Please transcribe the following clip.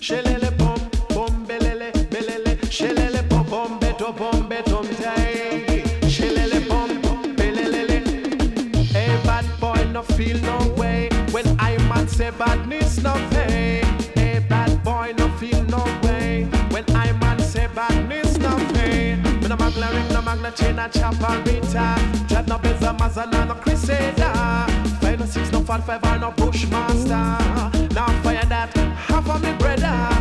Shelele pom pom belele belele. Shelele pom pom betom tay. Shelele pom pom belele. Hey bad boy no feel no way when I man say badness no pay. Hey bad boy no feel no way when I man say badness no pay. Me no magna ring no magna chain a chaparita. Chat no beza mazana no crusader. 5 no 6 no 5 5 no bushmaster. Now fire that half of me brother.